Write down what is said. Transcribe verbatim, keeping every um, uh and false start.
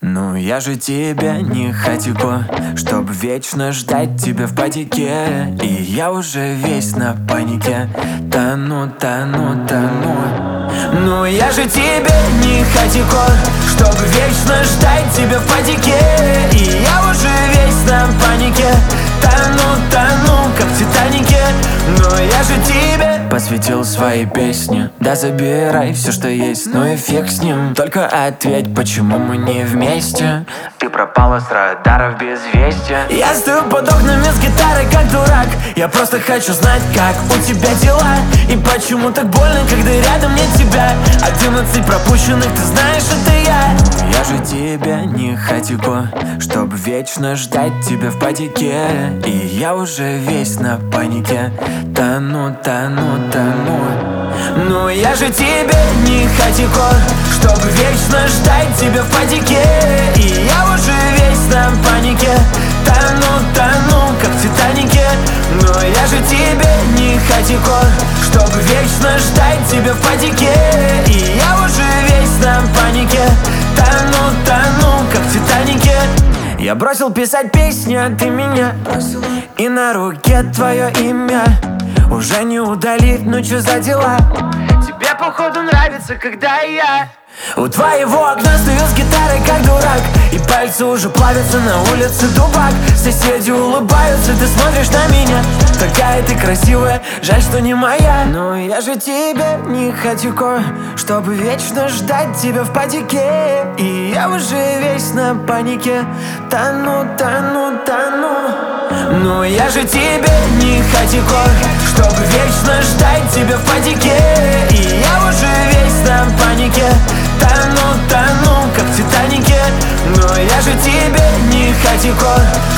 Ну я же тебе не хатико, чтоб вечно ждать тебя в потеке. И я уже весь на панике, тону, тону, тону. Ну я же тебе не хатико, чтоб вечно ждать тебя в потеке. И я уже весь на панике, тону, тону, как в Титанике. Но я же тебе посвятил свои песни. Да забирай все, что есть, ну и фиг с ним. Только ответь, почему мы не вместе? Ты пропала с радаров без вести. Я стою под окнами с гитарой, как дурак. Я просто хочу знать, как у тебя дела. И почему так больно, когда рядом нет тебя. Одиннадцать пропущенных, ты знаешь, это я. Я же тебе не хатико, чтоб вечно ждать тебя в потеке. И я уже весь на панике, тону, тону, тону. Ну я же тебе не хатико, чтоб вечно ждать тебя в потеке. И я уже весь на панике, тону, тону, как в Титанике. Но я же тебе не хатико, чтоб вечно ждать тебя в потеке. И я уже весь на панике, тону, тону, как в Титанике. Я бросил писать песни, а ты меня бросил. И на руке твое имя уже не удалить, ну чё за дела? Тебе походу нравится, когда я у твоего окна стою с гитарой, как дурак. И пальцы уже плавятся на улице Дубак. Соседи улыбаются, ты смотришь на меня. Такая ты красивая, жаль, что не моя. Но я же тебе не хатико, чтобы вечно ждать тебя в потеке. И я уже весь на панике, тону, тону, тону. Но я же тебе не хатико, чтобы вечно ждать тебя в потеке. И я уже весь на панике, тону, тону, как в Титанике. Но я же тебе не хатико,